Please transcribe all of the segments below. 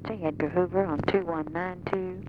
emergency. Edgar Hoover on 2192.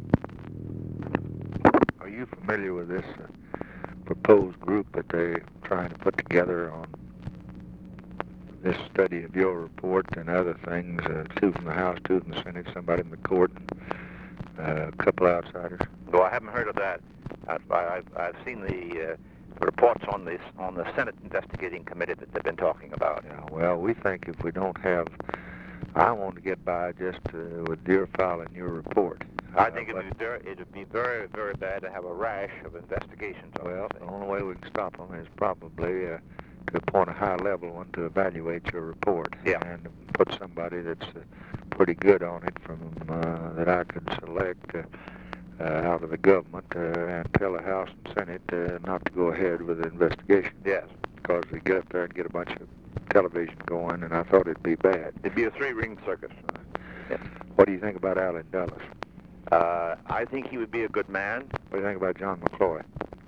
Are you familiar with this proposed group that they're trying to put together on this study of your report and other things? Two from the House, two from the Senate, somebody in the court, and a couple outsiders. No, I haven't heard of that. I've seen the reports on the Senate investigating committee that they've been talking about. Yeah, well, we think if we don't have, I want to get by just with your filing your report. I think it'd be very, very bad to have a rash of investigations on Well, this the thing. only way we can stop them is probably to appoint a high-level one to evaluate your report. Yeah. And put somebody that's pretty good on it from that I could select out of the government and tell the House and Senate not to go ahead with the investigation. Yes. Because they get up there and get a bunch of television going, and I thought it'd be bad. It'd be a three-ring circus. What do you think about Allen Dulles? I think he would be a good man. What do you think about John McCloy?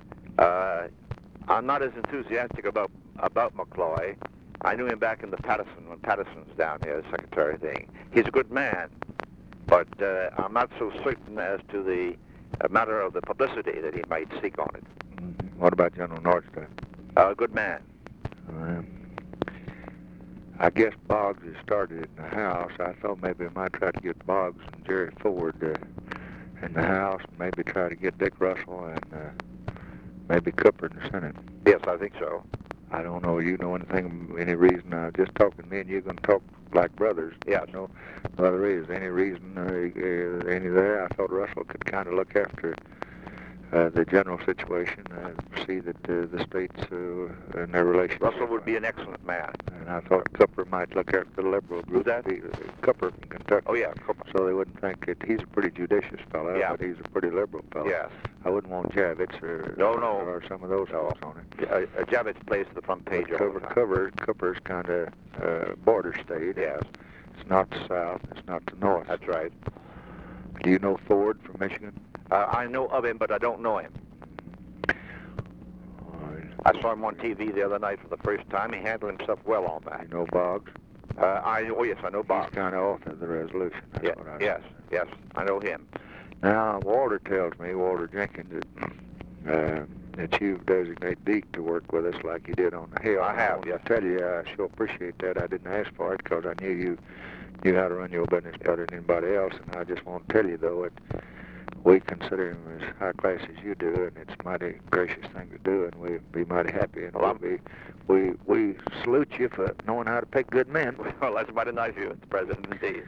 I'm not as enthusiastic about McCloy. I knew him back in the Patterson, when Patterson was down here, the secretary thing. He's a good man, but I'm not so certain as to the matter of the publicity that he might seek on it. Mm-hmm. What about General Nordstad? A good man. I guess Boggs has started in the House. I thought maybe I might try to get Boggs and Jerry Ford in the House, and maybe try to get Dick Russell and maybe Cooper in the Senate. Yes, I think so. I don't know. You know anything? Any reason? Just talking to me and you're going to talk like brothers. Yes. No other is any reason? Any there? I thought Russell could kind of look after the general situation, see that the states and their relations. Russell would be an excellent man. And I thought Cooper might look after the liberal group. Who's that? Cooper from Kentucky. Oh, yeah, Cooper. So they wouldn't think it. He's a pretty judicious fellow, Yeah. but he's a pretty liberal fellow. Yes. I wouldn't want Javits or some of those folks on it. Javits plays the front page all the time. Cooper's kind of border state. Yes. It's not the South. It's not the North. That's right. Do you know Ford from Michigan? I know of him, but I don't know him. I saw him on TV the other night for the first time. He handled himself well on that. You know Boggs? Yes, I know Bob. He's kind of author of the resolution. That's what I Yes, I know him. Now, Walter tells me, Walter Jenkins, that you've designated Deke to work with us like you did on the Hill. I have, yes. I tell you, I sure appreciate that. I didn't ask for it because I knew you knew how to run your business better than anybody else, and I just want to tell you, though, that we consider him as high class as you do, and it's a mighty gracious thing to do, and we'd be mighty happy. And we salute you for knowing how to pick good men. Well, that's mighty nice of you, Mr. President, indeed.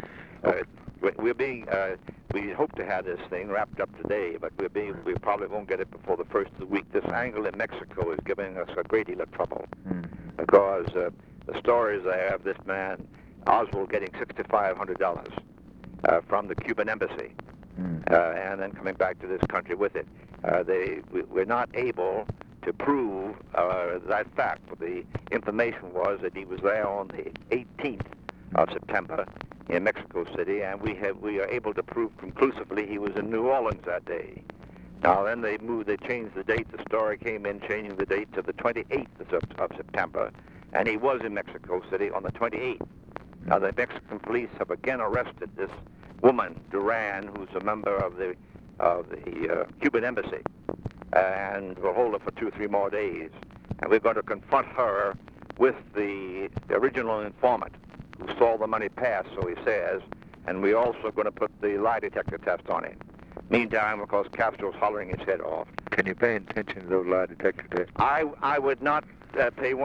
We hope to have this thing wrapped up today, but we probably won't get it before the first of the week. This angle in Mexico is giving us a great deal of trouble because the stories I have, this man, Oswald, getting $6,500 from the Cuban embassy. And then coming back to this country with it. We're not able to prove that fact, but the information was that he was there on the 18th of September in Mexico City, and we are able to prove conclusively he was in New Orleans that day. Now then they changed the date. The story came in changing the date to the 28th of September, and he was in Mexico City on the 28th. Now the Mexican police have again arrested this woman, Duran, who's a member of the Cuban embassy, and we'll hold her for 2 or 3 more days. And we're going to confront her with the original informant who saw the money pass, so he says, and we're also going to put the lie detector test on him. Meantime, of course, Castro's hollering his head off. Can you pay attention to those lie detector tests? I would not pay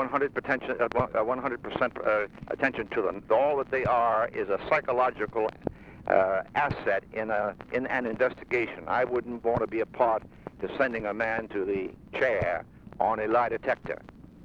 100% attention to them. All that they are is a psychological asset in an investigation. I wouldn't want to be a part to sending a man to the chair on a lie detector.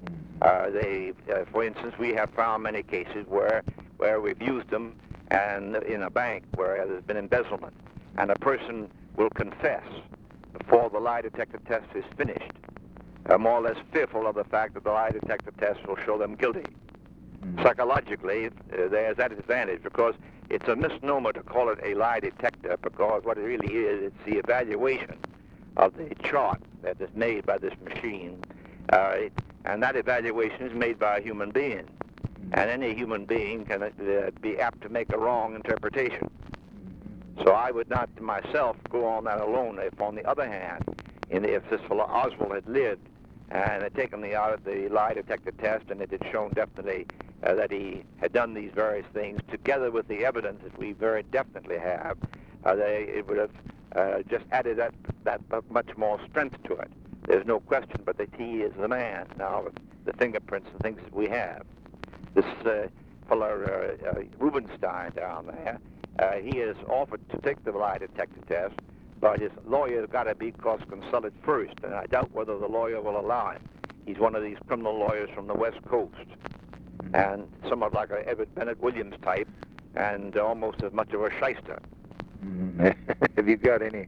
For instance, we have found many cases where we've used them, and in a bank where there's been embezzlement, and a person will confess before the lie detector test is finished, more or less fearful of the fact that the lie detector test will show them guilty. Psychologically, there's that advantage, because it's a misnomer to call it a lie detector, because what it really is, it's the evaluation of the chart that is made by this machine, and that evaluation is made by a human being, and any human being can be apt to make a wrong interpretation. So I would not myself go on that alone. If, on the other hand, if this fellow Oswald had lived and had taken the lie detector test and it had shown definitely that he had done these various things, together with the evidence that we very definitely have, it would have just added that much more strength to it. There's no question but that he is the man now with the fingerprints and things that we have. This fellow Rubenstein down there, he has offered to take the lie detector test, but his lawyer's got to be consulted first, and I doubt whether the lawyer will allow him. He's one of these criminal lawyers from the West Coast, and somewhat like a Edward Bennett Williams type, and almost as much of a shyster. Have you got any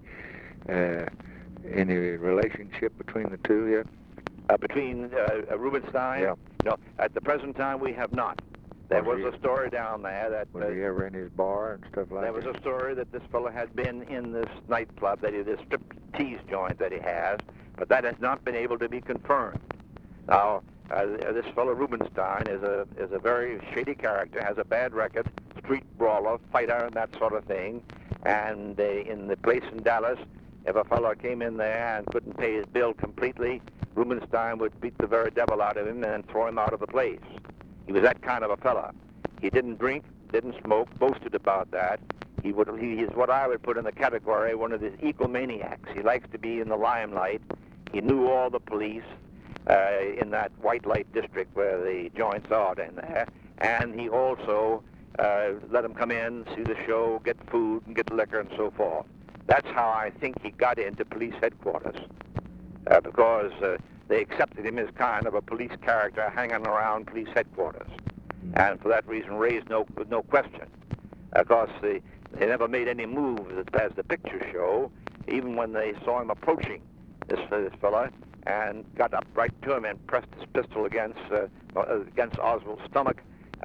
relationship between the two yet? Between Rubenstein? Yeah. No, at the present time we have not. There was a story down there that... Was he ever in his bar and stuff like that? There was a story that this fellow had been in this nightclub, this strip-tease joint that he has, but that has not been able to be confirmed. Now, this fellow Rubenstein is a very shady character, has a bad record, street brawler, fighter, and that sort of thing. And in the place in Dallas, if a fellow came in there and couldn't pay his bill completely, Rubenstein would beat the very devil out of him and throw him out of the place. He was that kind of a fella. He didn't drink, didn't smoke, boasted about that. He is what I would put in the category one of these egomaniacs. He likes to be in the limelight. He knew all the police in that white light district where the joints are in there, and he also let them come in, see the show, get food, and get liquor, and so forth. That's how I think he got into police headquarters, because they accepted him as kind of a police character hanging around police headquarters, and for that reason raised no question. Of course, they never made any moves as the pictures show, even when they saw him approaching this fella and got up right to him and pressed his pistol against Oswald's stomach.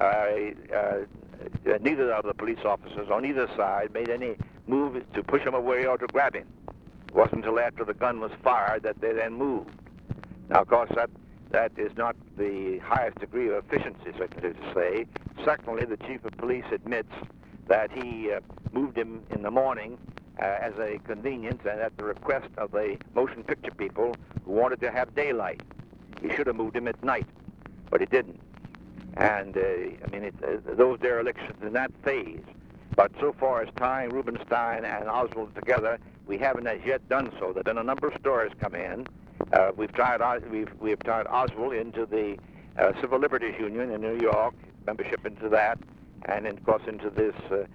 Neither of the police officers on either side made any move to push him away or to grab him. It wasn't until after the gun was fired that they then moved. Now, of course, that is not the highest degree of efficiency, so to say. Secondly, the chief of police admits that he moved him in the morning as a convenience and at the request of the motion picture people who wanted to have daylight. He should have moved him at night, but he didn't. And, those derelictions in that phase. But so far as tying Rubenstein and Oswald together, we haven't as yet done so. There have been a number of stories come in. We've tied Oswald into the Civil Liberties Union in New York, membership into that, and of course into this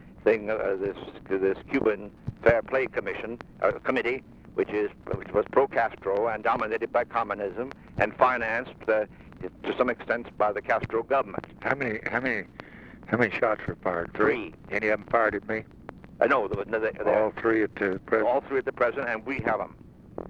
this Cuban Fair Play Committee, which was pro-Castro and dominated by communism and financed to some extent by the Castro government. How many shots were fired? 3. Any of them fired at me? No, all 3 at the president? All 3 at the president, and we have them.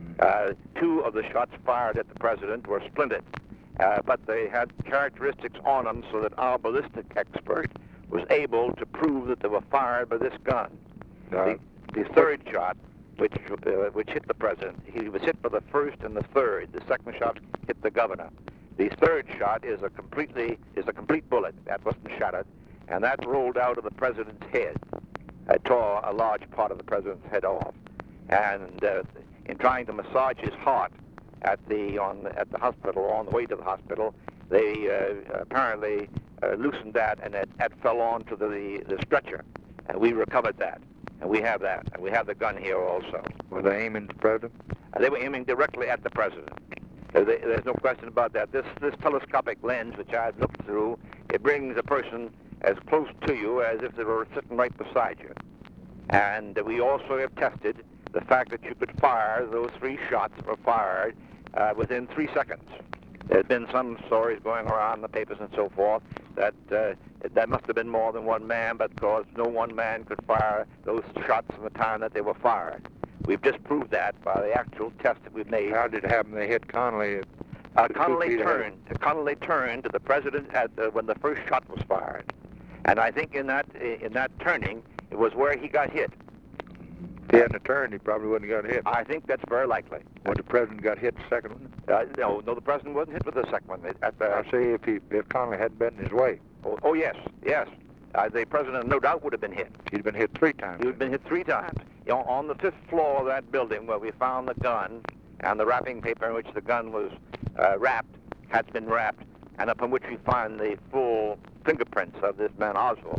2 of the shots fired at the president were splintered, but they had characteristics on them so that our ballistic expert was able to prove that they were fired by this gun. The 3rd shot, which hit the president, he was hit by the 1st and the 3rd. The 2nd shot hit the governor. The 3rd shot is a complete bullet that wasn't shattered, and that rolled out of the president's head. It tore a large part of the president's head off, and in trying to massage his heart at the hospital, on the way to the hospital, they apparently loosened that, and it fell onto the stretcher, and we recovered that, and we have that, and we have the gun here also. Were they aiming at the president? They were aiming directly at the president. There's no question about that. This telescopic lens, which I've looked through, it brings a person as close to you as if they were sitting right beside you. And we also have tested the fact that you could fire those 3 shots that were fired within 3 seconds. There's been some stories going around in the papers and so forth that that must have been more than one man, but because no one man could fire those shots in the time that they were fired. We've disproved that by the actual test that we've made. How did it happen? They hit Connolly. Connolly turned to the president when the first shot was fired, and I think in that turning, it was where he got hit. If he hadn't turned, he probably wouldn't have got hit. I think that's very likely. When the president got hit, the second one? No, the president wasn't hit with the second one. I see if Connolly hadn't been in his way. Oh yes. the president no doubt would have been hit. He'd been hit 3 times. He had been hit 3 times. You know, on the 5th floor of that building where we found the gun and the wrapping paper in which the gun was wrapped, had been wrapped, and upon which we find the full fingerprints of this man Oswald.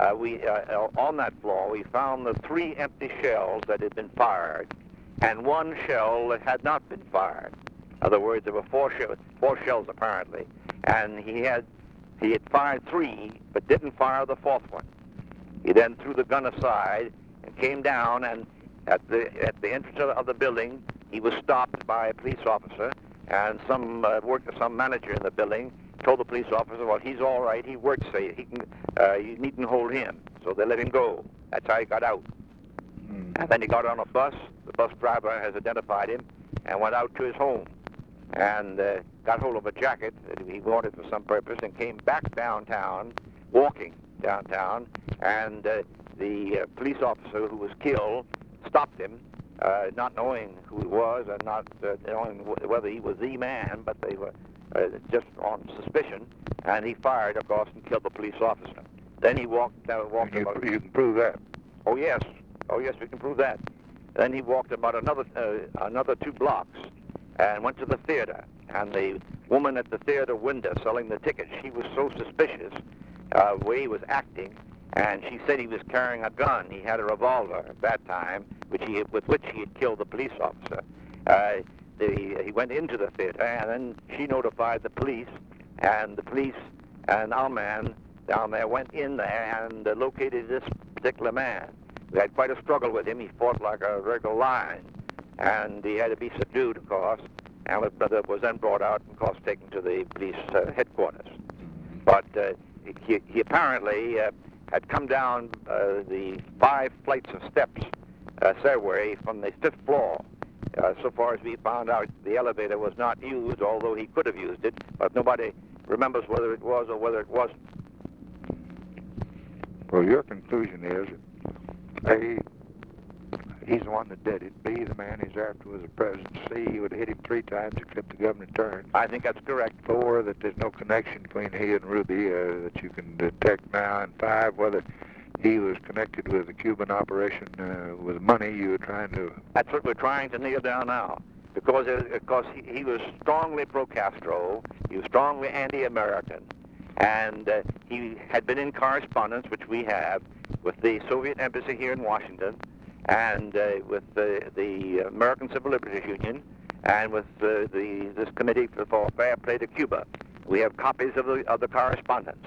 On that floor, we found the 3 empty shells that had been fired and 1 shell that had not been fired. In other words, there were 4 shells apparently, and he had fired 3, but didn't fire the 4th one. He then threw the gun aside and came down, and at the entrance of the building, he was stopped by a police officer, and some manager in the building told the police officer, well, he's all right, he works, so you needn't hold him. So they let him go. That's how he got out. And then he got on a bus. The bus driver has identified him and went out to his home and got hold of a jacket that he wanted for some purpose and came back downtown, walking downtown, and the police officer who was killed stopped him, not knowing who he was and not knowing whether he was the man, but they were just on suspicion, and he fired, of course, and killed the police officer. Then he walked about... You can prove that? Oh, yes, we can prove that. Then he walked about another 2 blocks and went to the theater, and the woman at the theater window selling the tickets, she was so suspicious of the way he was acting, and she said he was carrying a gun. He had a revolver at that time, with which he had killed the police officer. He went into the theater, and then she notified the police, and the police and our man down there went in there and located this particular man. We had quite a struggle with him. He fought like a regular lion, and he had to be subdued, of course, and was then brought out and, of course, taken to the police headquarters. But he apparently had come down the 5 flights of steps, stairway from the 5th floor. So far as we found out, the elevator was not used, although he could have used it, but nobody remembers whether it was or whether it wasn't. Well, your conclusion is that A, he's the one that did it. B, the man he's after was the president. C, he would have hit him 3 times except the government turned. I think that's correct. 4, that there's no connection between he and Ruby that you can detect now. And 5, whether he was connected with the Cuban operation with money you were trying to... That's what we're trying to nail down now. Because he was strongly pro-Castro, he was strongly anti-American, and he had been in correspondence, which we have, with the Soviet embassy here in Washington, and with the American Civil Liberties Union, and with this Committee for Fair Play to Cuba. We have copies of the correspondence.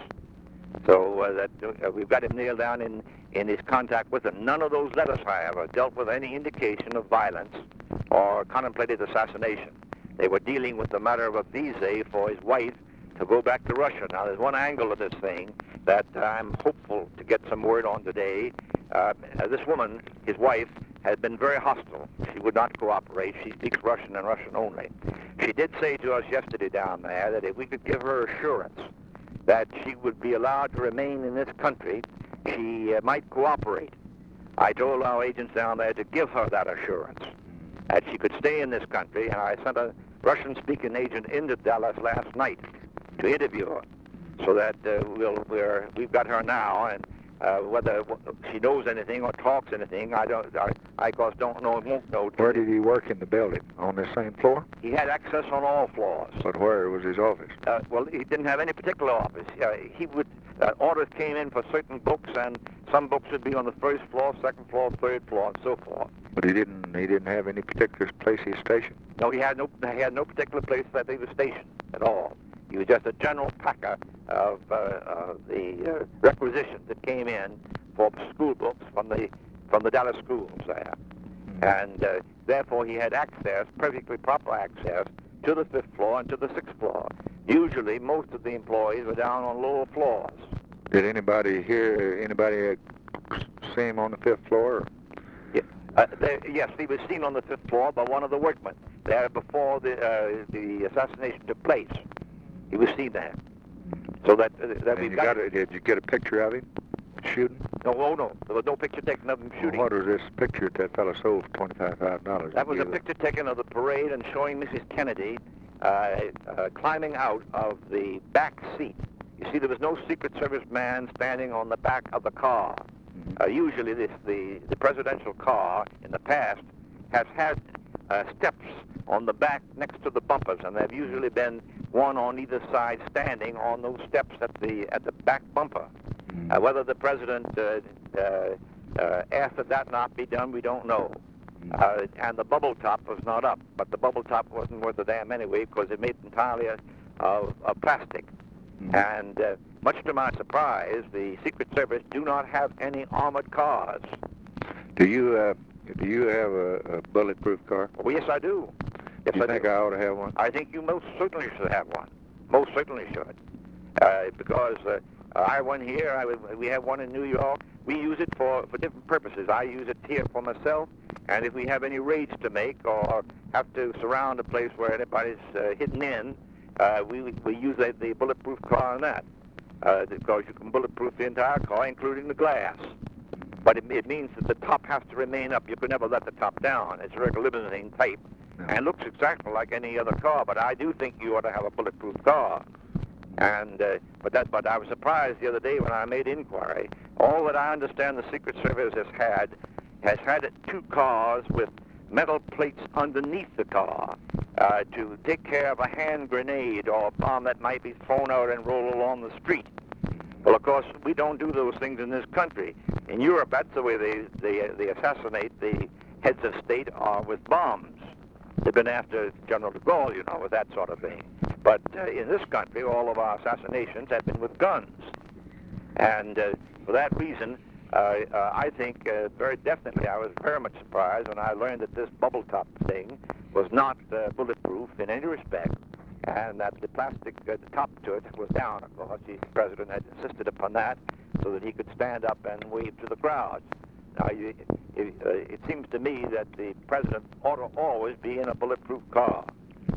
So we've got him nailed down in his contact with them. None of those letters, however, dealt with any indication of violence or contemplated assassination. They were dealing with the matter of a visa for his wife to go back to Russia. Now, there's one angle of this thing that I'm hopeful to get some word on today. This woman, his wife, had been very hostile. She would not cooperate. She speaks Russian and Russian only. She did say to us yesterday down there that if we could give her assurance that she would be allowed to remain in this country, she might cooperate. I told our agents down there to give her that assurance, that she could stay in this country, and I sent a Russian-speaking agent into Dallas last night to interview her, so that we've got her now, and whether she knows anything or talks anything, I of course don't know and won't know. Where did he work in the building? On the same floor? He had access on all floors. But where was his office? Well, he didn't have any particular office. He would orders came in for certain books, and some books would be on the 1st floor, 2nd floor, 3rd floor, and so forth. But he didn't have any particular place he was stationed? No, he had no particular place that he was stationed at all. He was just a general packer of the requisitions that came in for school books from the Dallas schools there. And therefore he had access, perfectly proper access, to the 5th floor and to the 6th floor. Usually most of the employees were down on lower floors. Did anybody see him on the 5th floor? Yes, he was seen on the 5th floor by one of the workmen there before the assassination took place. He was seen there. So that we've got... Did you get a picture of him shooting? No. There was no picture taken of him shooting. Well, what was this picture that fellow sold for $25,000? That was a picture taken of the parade and showing Mrs. Kennedy climbing out of the back seat You see, there was no Secret Service man standing on the back of the car. Usually the presidential car in the past has had steps on the back next to the bumpers, and there have usually been one on either side standing on those steps at the back bumper. Whether the president asked that that not be done, we don't know. And the bubble top was not up, but the bubble top wasn't worth a damn anyway because it made entirely of plastic. And much to my surprise, the Secret Service do not have any armored cars. Do you have a bulletproof car? Well, yes, I do. Yes, Do you think I ought to have one? I think you most certainly should have one. Most certainly should. Because I have one here. We have one in New York. We use it for different purposes. I use it here for myself, and if we have any raids to make or have to surround a place where anybody's hidden in, we use the bulletproof car on that. Because you can bulletproof the entire car, including the glass. But it means that the top has to remain up. You can never let the top down. It's a regular limousine type. No. And looks exactly like any other car, but I do think you ought to have a bulletproof car. And but I was surprised the other day when I made inquiry. All that I understand the Secret Service has had 2 cars with metal plates underneath the car to take care of a hand grenade or a bomb that might be thrown out and roll along the street. Well, of course, we don't do those things in this country. In Europe, that's the way they assassinate the heads of state with bombs. They've been after General de Gaulle, with that sort of thing. But in this country, all of our assassinations have been with guns. And for that reason, I think very definitely I was very much surprised when I learned that this bubble top thing was not bulletproof in any respect, and that the plastic the top to it was down, of course. The president had insisted upon that so that he could stand up and wave to the crowd. Now, it seems to me that the president ought to always be in a bulletproof car.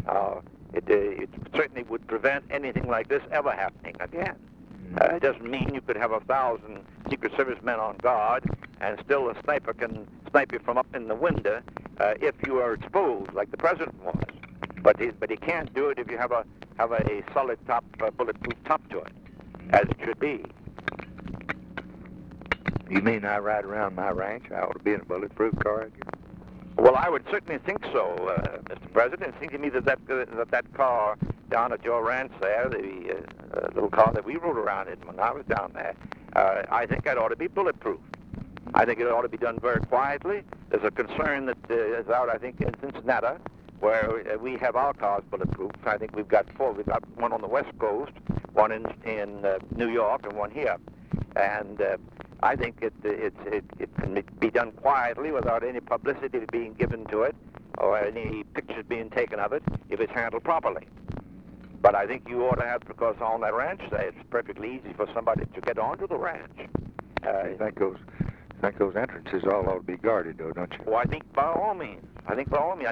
It certainly would prevent anything like this ever happening again. It doesn't mean you could have 1,000 Secret Service men on guard and still a sniper can snipe you from up in the window if you are exposed, like the president was. But he can't do it if you have a solid top, bulletproof top to it, as it should be. You mean I ride around my ranch? I ought to be in a bulletproof car? Well, I would certainly think so, Mr. President. It seems to me that car down at your ranch there, the little car that we rode around in when I was down there, I think it ought to be bulletproof. I think it ought to be done very quietly. There's a concern that is out, I think, in Cincinnati, where we have our cars bulletproof. I think we've got 4. We've got one on the West Coast, one in New York, and one here. And I think it can be done quietly without any publicity being given to it or any pictures being taken of it if it's handled properly. But I think you ought to have, because on that ranch there, it's perfectly easy for somebody to get onto the ranch. I think those entrances all ought to be guarded, though, don't you? Well, I think by all means. I think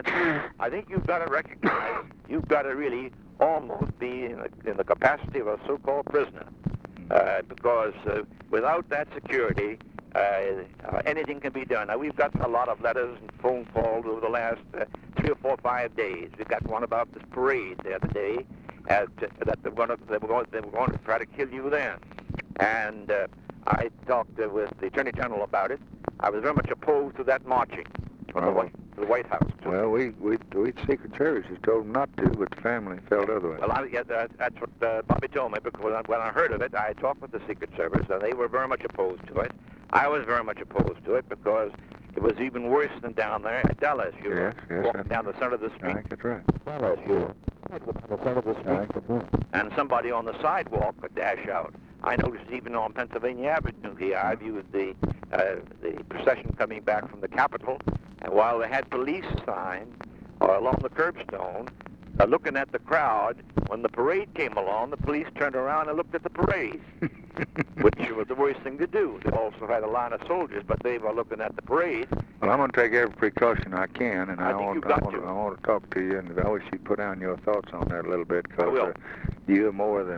you've got to recognize, you've got to really almost be in the capacity of a so-called prisoner. Because without that security, anything can be done. Now, we've got a lot of letters and phone calls over the last 3 or 4 or 5 days. We got one about this parade the other day, that they were going to try to kill you then. And I talked with the Attorney General about it. I was very much opposed to that marching to the White House. Well, we Secret Service has told them not to, but the family felt otherwise. Well, that's what Bobby told me, because when I heard of it, I talked with the Secret Service, and they were very much opposed to it. I was very much opposed to it because it was even worse than down there at Dallas. You were walking down the center of the street. I think that's right. Dallas, you were the center of the street. And somebody on the sidewalk would dash out. I noticed even on Pennsylvania Avenue here, I viewed the procession coming back from the Capitol, and while they had police signs along the curbstone, looking at the crowd, when the parade came along, the police turned around and looked at the parade, which was the worst thing to do. They also had a line of soldiers, but they were looking at the parade. Well, I'm going to take every precaution I can, and I want to talk to you, and I wish you'd put down your thoughts on that a little bit, because you're more than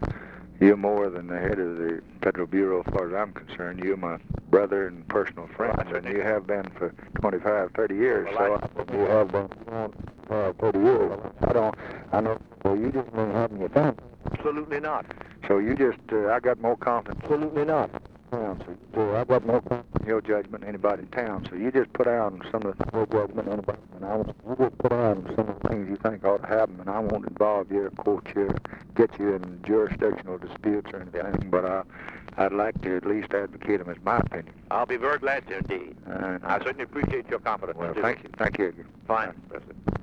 the head of the Federal Bureau, as far as I'm concerned. You're my brother and personal friend, and you have been for 25, 30 years. Well, you have been for 30 years. I know. Well, you just been having your fun. Absolutely not. So you just, I got more confidence. Absolutely not. So I got more confidence in your judgment than anybody in town. So you just put down some of the judgment on about, and you just put down some of the things you think ought to happen, and I won't involve you, court you, get you in jurisdictional disputes or anything, but I'd like to at least advocate them as my opinion. I'll be very glad to indeed. I certainly appreciate your confidence. Well, thank you. Thank you. Fine, President.